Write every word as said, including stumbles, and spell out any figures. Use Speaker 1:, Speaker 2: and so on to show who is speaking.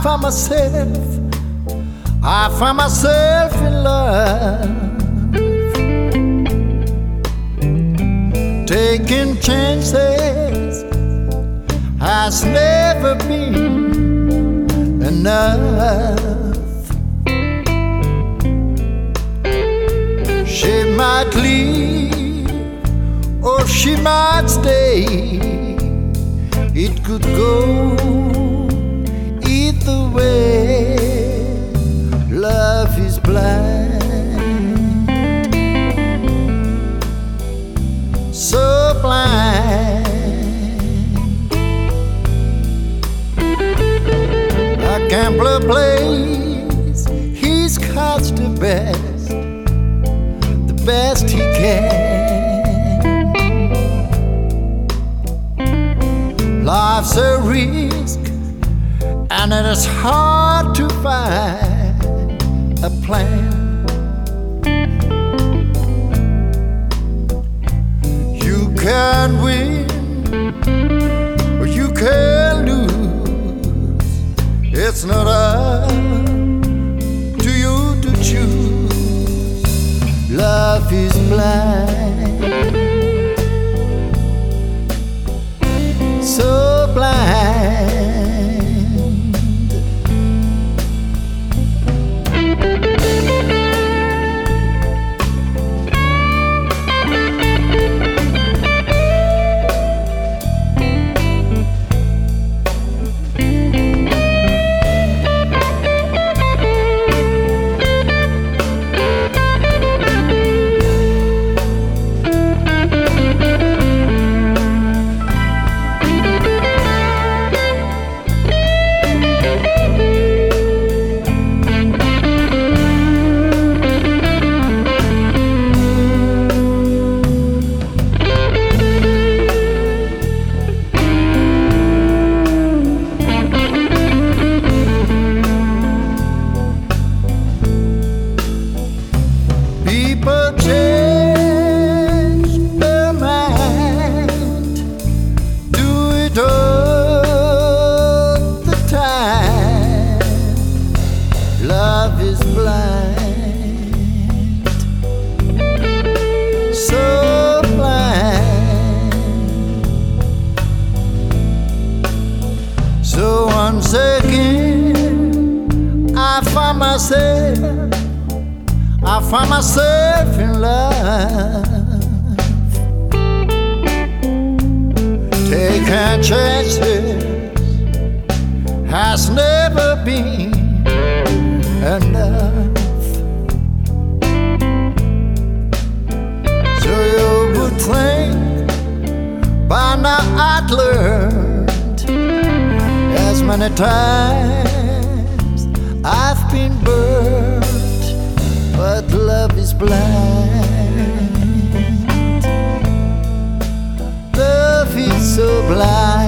Speaker 1: found myself, I found myself in love, taking chances has never been enough. She might leave or she might stay, it could go either way. Love is blind, so blind. A gambler plays his cards the best, the best he can. Life's a risk, and it is hard to find a plan. You can win or you can lose. It's not up to you to choose. Love is blind, so blind. People change their mind, do it all the time. Love is blind, so blind. So once again I find myself I find myself in love, taking chances has never been enough. So you would think by now I'd learned as many times I've been burned. But love is blind, love is so blind.